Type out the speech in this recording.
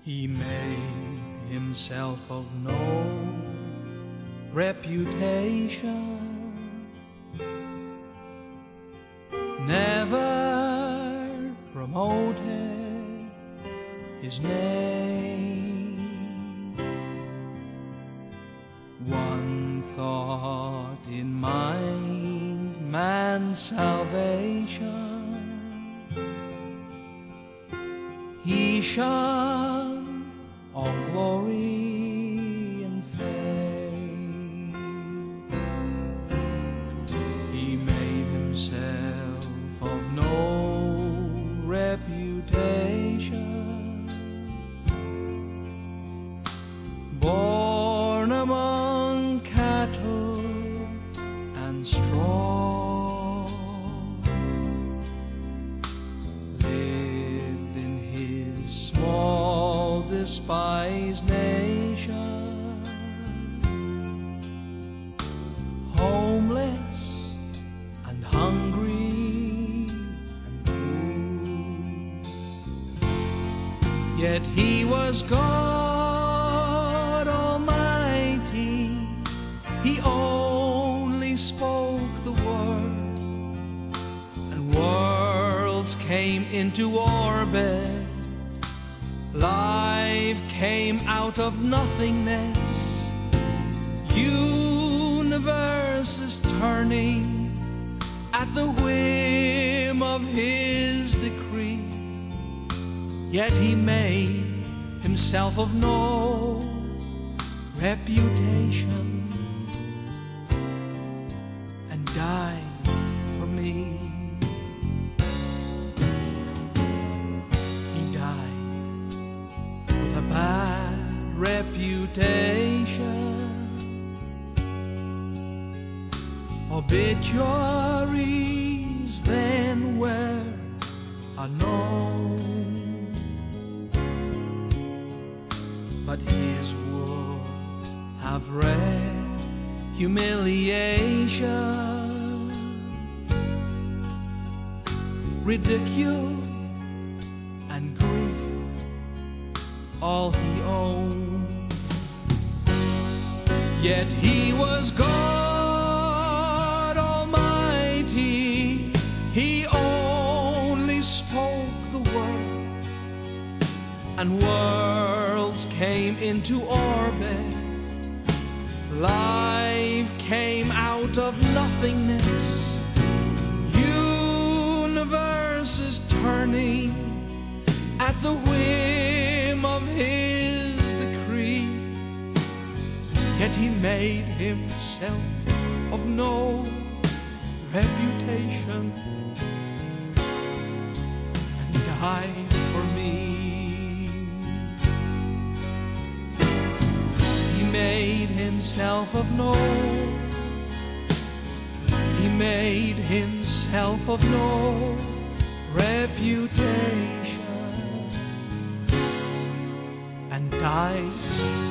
He made himself of no reputation, never promoted his name. One thought in mind, man's salvation. He shone all glory and fame. He made himself of no reputation, born among cattle and straw, lived in his small despised nation, homeless and hungry and poor. Yet he was God Almighty. He only spoke the word, and worlds came into orbit. Life came out of nothingness, universes turning at the whim of his decree. Yet he made himself of no reputation and died for me. He died with a bad reputation. Obituaries then were unknown, but his would have read humiliation, ridicule and grief, all he owned. Yet he was God Almighty. He only spoke the word, and worlds came into orbit. Life came out of nothingness, universes turning at the whim of his decree. Yet he made himself of no reputation and died for me. He made himself of no, he made himself of no reputation and died